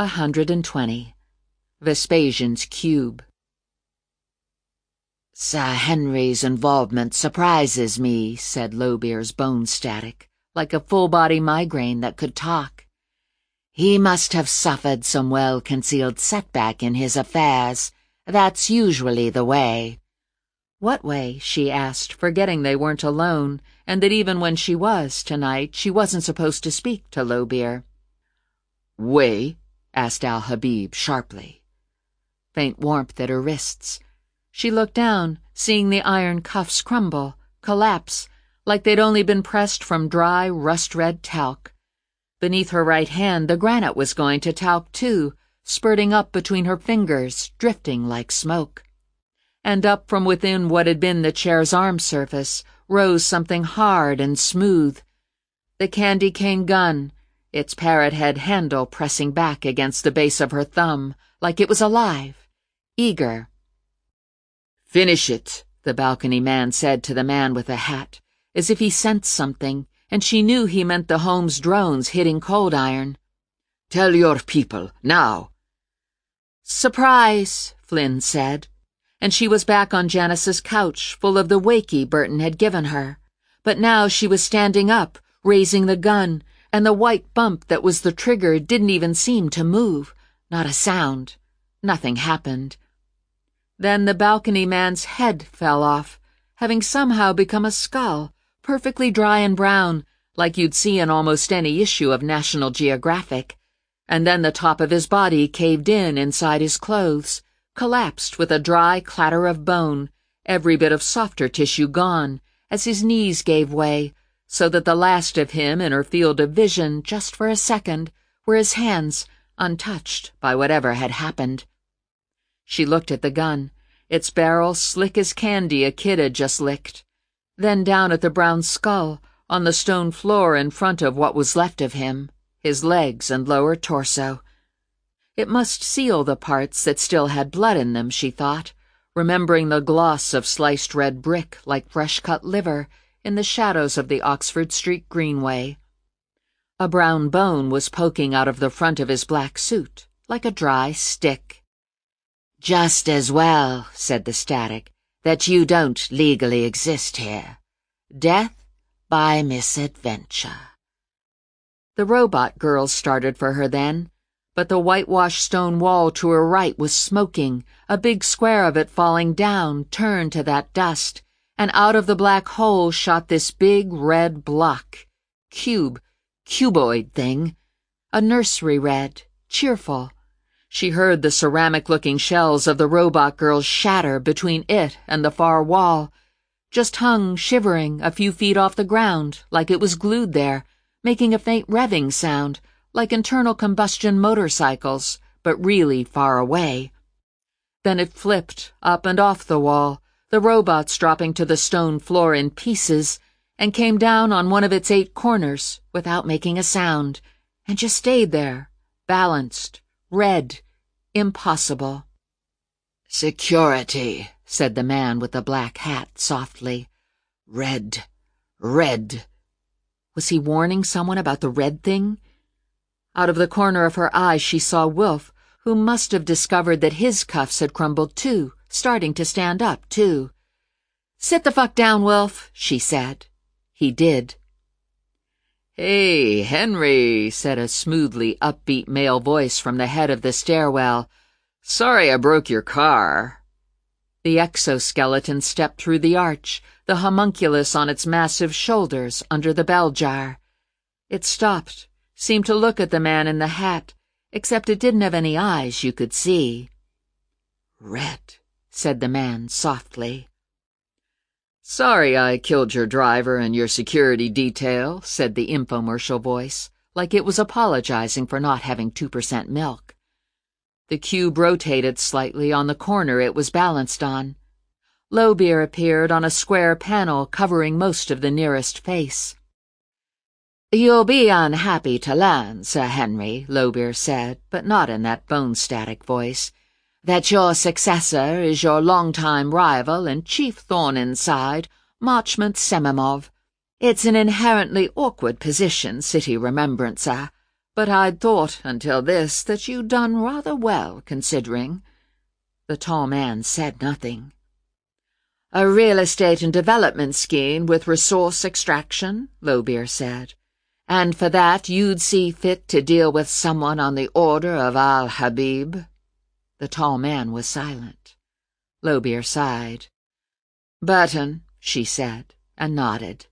120. Vespasian's Cube. "Sir Henry's involvement surprises me," said Lowbeer's bone static, like a full-body migraine that could talk. "He must have suffered some well-concealed setback in his affairs. That's usually the way." "What way?" she asked, forgetting they weren't alone, and that even when she was, tonight, she wasn't supposed to speak to Lowbeer. "Way?" asked Al-Habib sharply. Faint warmth at her wrists. She looked down, seeing the iron cuffs crumble, collapse, like they'd only been pressed from dry, rust-red talc. Beneath her right hand, the granite was going to talc too, spurting up between her fingers, drifting like smoke. And up from within what had been the chair's arm surface rose something hard and smooth. The candy cane gun, its parrot-head handle pressing back against the base of her thumb, like it was alive, eager. "Finish it," the balcony man said to the man with the hat, as if he sensed something, and she knew he meant the Holmes drones hitting Cold Iron. "Tell your people, now." "Surprise," Flynn said, and she was back on Janice's couch, full of the wakey Burton had given her. But now she was standing up, raising the gun, and the white bump that was the trigger didn't even seem to move. Not a sound. Nothing happened. Then the balcony man's head fell off, having somehow become a skull, perfectly dry and brown, like you'd see in almost any issue of National Geographic. And then the top of his body caved in inside his clothes, collapsed with a dry clatter of bone, every bit of softer tissue gone, as his knees gave way, so that the last of him in her field of vision, just for a second, were his hands, untouched by whatever had happened. She looked at the gun, its barrel slick as candy a kid had just licked, then down at the brown skull, on the stone floor in front of what was left of him, his legs and lower torso. It must seal the parts that still had blood in them, she thought, remembering the gloss of sliced red brick like fresh-cut liver in the shadows of the Oxford Street Greenway. A brown bone was poking out of the front of his black suit, like a dry stick. "Just as well," said the static, "that you don't legally exist here. Death by misadventure." The robot girls started for her then, but the whitewashed stone wall to her right was smoking, a big square of it falling down, turned to that dust, and out of the black hole shot this big red block. Cuboid thing. A nursery red, cheerful. She heard the ceramic-looking shells of the robot girls shatter between it and the far wall, just hung shivering a few feet off the ground, like it was glued there, making a faint revving sound, like internal combustion motorcycles, but really far away. Then it flipped up and off the wall, the robots dropping to the stone floor in pieces, and came down on one of its 8 corners without making a sound, and just stayed there, balanced, red, impossible. "Security," said the man with the black hat softly. "Red. Red." Was he warning someone about the red thing? Out of the corner of her eye she saw Wilf, who must have discovered that his cuffs had crumbled too, starting to stand up too. "Sit the fuck down, Wilf," she said. He did. "Hey, Henry," said a smoothly upbeat male voice from the head of the stairwell. "Sorry I broke your car." The exoskeleton stepped through the arch, the homunculus on its massive shoulders under the bell jar. It stopped, seemed to look at the man in the hat, except it didn't have any eyes you could see. "Red," said the man softly. "Sorry I killed your driver and your security detail," said the infomercial voice, like it was apologizing for not having 2% milk. The cube rotated slightly on the corner it was balanced on. Lowbeer appeared on a square panel covering most of the nearest face. "You'll be unhappy to learn, Sir Henry," Lowbeer said, but not in that bone-static voice, "that your successor is your longtime rival and chief thorn inside, Marchmont Semimov. It's an inherently awkward position, City Remembrancer. But I'd thought, until this, that you'd done rather well, considering." The tall man said nothing. "A real estate and development scheme with resource extraction," Lobear said. "And for that you'd see fit to deal with someone on the order of Al-Habib?" The tall man was silent. Lobear sighed. "Burton," she said, and nodded.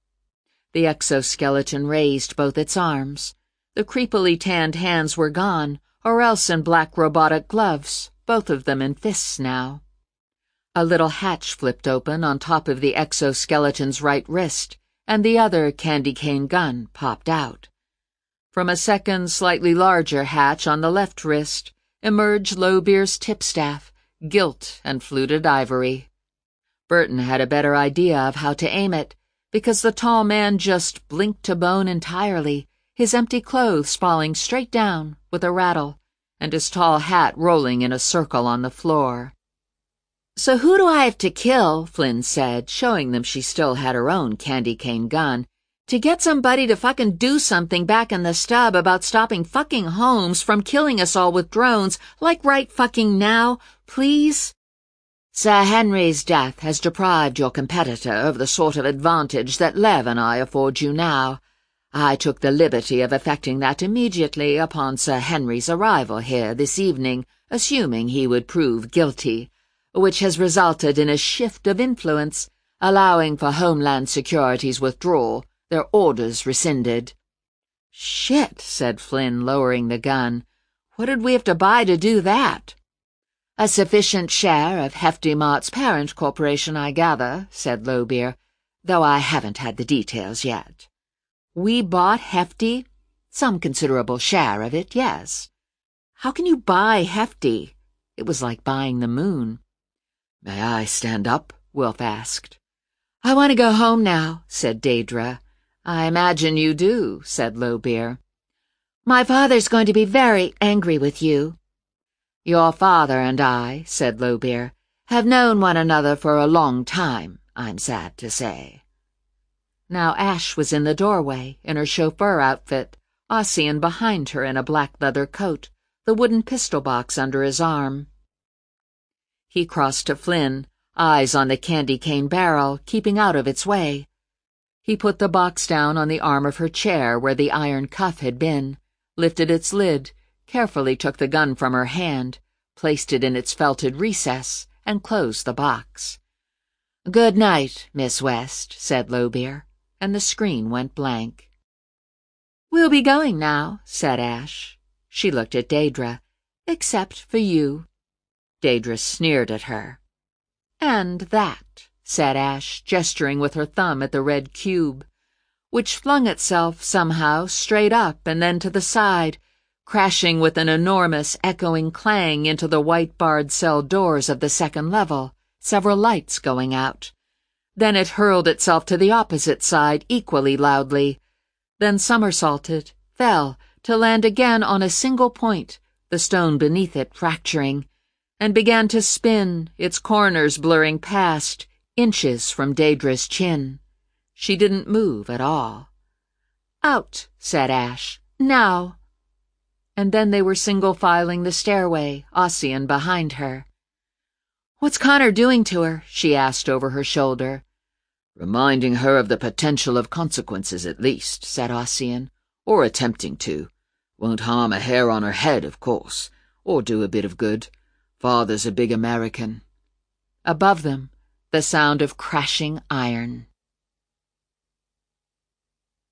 The exoskeleton raised both its arms. The creepily tanned hands were gone, or else in black robotic gloves, both of them in fists now. A little hatch flipped open on top of the exoskeleton's right wrist, and the other candy cane gun popped out. From a second, slightly larger hatch on the left wrist emerged Lobear's tipstaff, gilt and fluted ivory. Burton had a better idea of how to aim it, because the tall man just blinked to bone entirely, his empty clothes falling straight down with a rattle, and his tall hat rolling in a circle on the floor. "So who do I have to kill," Flynn said, showing them she still had her own candy cane gun, "to get somebody to fucking do something back in the stub about stopping fucking Holmes from killing us all with drones, like right fucking now, please?" "Sir Henry's death has deprived your competitor of the sort of advantage that Lev and I afford you now. I took the liberty of effecting that immediately upon Sir Henry's arrival here this evening, assuming he would prove guilty, which has resulted in a shift of influence, allowing for Homeland Security's withdrawal, their orders rescinded." "Shit," said Flynn, lowering the gun. "What did we have to buy to do that?" "A sufficient share of Hefty Mart's parent corporation, I gather," said Lobear, "though I haven't had the details yet." "We bought Hefty?" "Some considerable share of it, yes." "How can you buy Hefty?" It was like buying the moon. "May I stand up?" Wilf asked. "I want to go home now," said Daedra. "I imagine you do," said Lobear. "My father's going to be very angry with you." "Your father and I," said Lobear, "have known one another for a long time, I'm sad to say." Now Ash was in the doorway, in her chauffeur outfit, Ossian behind her in a black leather coat, the wooden pistol box under his arm. He crossed to Flynn, eyes on the candy cane barrel, keeping out of its way. He put the box down on the arm of her chair where the iron cuff had been, lifted its lid, carefully took the gun from her hand, placed it in its felted recess, and closed the box. "Good night, Miss West," said Lobear, and the screen went blank. "We'll be going now," said Ash. She looked at Daedra. "Except for you." Daedra sneered at her. "And that," said Ash, gesturing with her thumb at the red cube, which flung itself, somehow, straight up and then to the side, crashing with an enormous, echoing clang into the white-barred cell doors of the second level, several lights going out. Then it hurled itself to the opposite side equally loudly, then somersaulted, fell, to land again on a single point, the stone beneath it fracturing, and began to spin, its corners blurring past, inches from Daedra's chin. She didn't move at all. "Out," said Ash. "Now." And then they were single-filing the stairway, Ossian behind her. "What's Connor doing to her?" she asked over her shoulder. "Reminding her of the potential of consequences, at least," said Ossian. "Or attempting to. Won't harm a hair on her head, of course, or do a bit of good. Father's a big American." Above them, the sound of crashing iron.